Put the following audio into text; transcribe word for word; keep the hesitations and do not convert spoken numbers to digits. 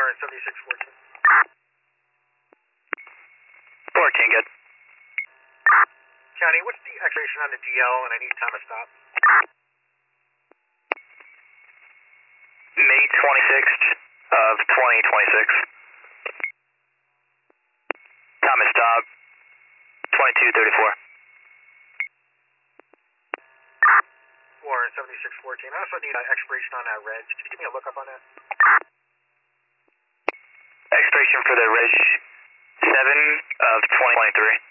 Warren, seventy-six fourteen. fourteen, good. County, what's the expiration on the D L and I need time to stop? May twenty-sixth of twenty twenty-six. Time to stop, twenty-two thirty-four. Warren, seventy-six fourteen. I also need an expiration on that reg. Can you give me a lookup on that? Expiration for the reg seven of twenty twenty-three.